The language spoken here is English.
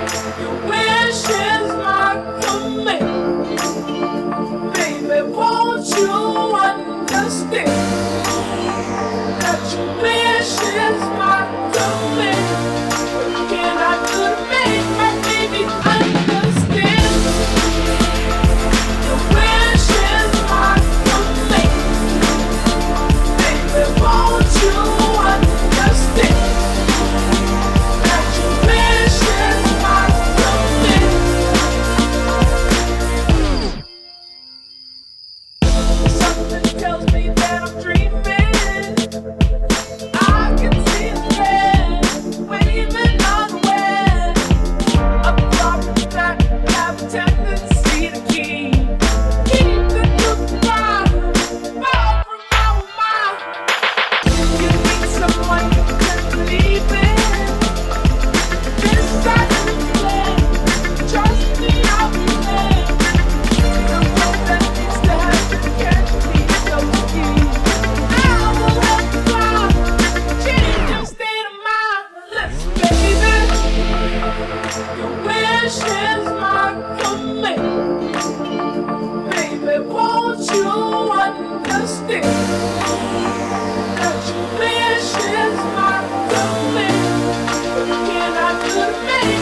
Your wish is my command. Baby, won't you understand that your wish is my command? Can I do to make my baby understand? Your wish is my command. Baby, won't you understand that your wish is my command? Something tells me that I'm dreaming. I can see the land waving on the wind. A problem that have a tendency to keep the truth far from our mind. You need someone you can believe in. This side of the land, trust me, I'll be there. The one that needs to have you can't be so deep. I will help you fly, change your state of mind. Listen, baby, your wish is my command. Baby, won't you understand that your wish is my command? Can I do to make